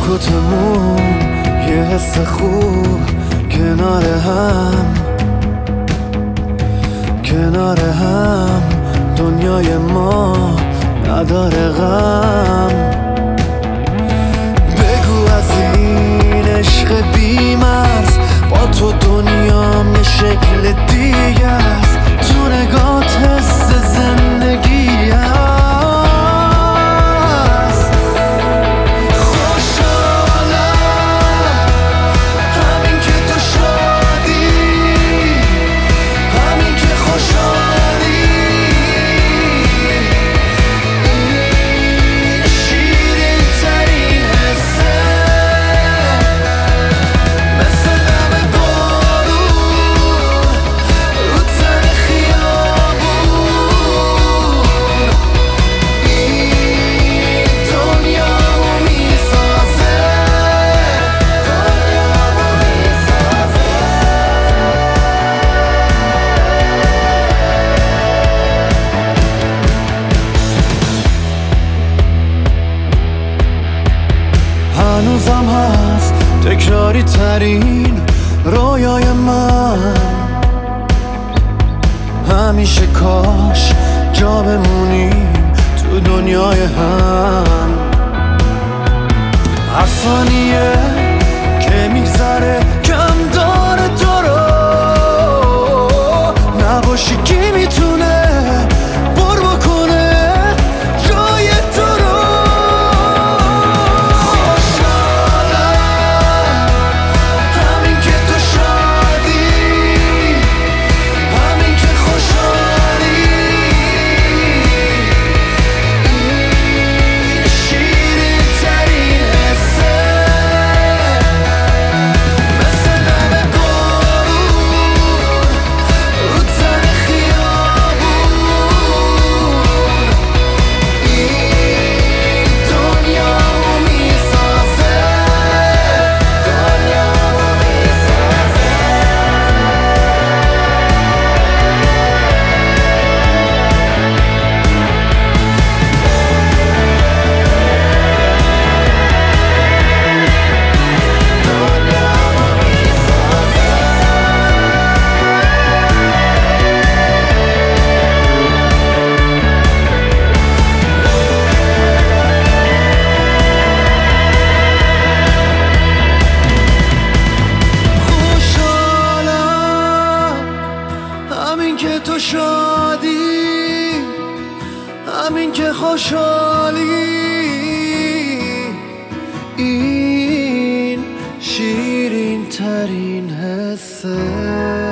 سکوتمون یه حس خوب کنار هم دنیای ما نداره غم. بگو از این عشق بی‌مرز با تو دنیام یه شکل دیگه است، تو نگات حس زندگی است. خوشحالم همین که تو شادی، همین که خوشحالی، این شیرین ترین حسه، مثل دم بارون رو تن خیابون، این دنیامو میسازه، دنیامو میسازه. هنوزم هست تکراری ترین رویای من، همیشه کاش جا بمونیم تو دنیای هم. هر ثانیه که میگذره کم داره تو رو، نباشی کی میتونه پر بکنه جای تو رو. خوشحالم همین که تو شادی، همین که خوشحالی، این شیرین ترین حسه، مثل دم بارون رو تن خیابون، این دنیامو میسازه، دنیامو میسازه. خوشحالم همین که تو شادی، همین که خوشحالی، این شیرین ترین حسه.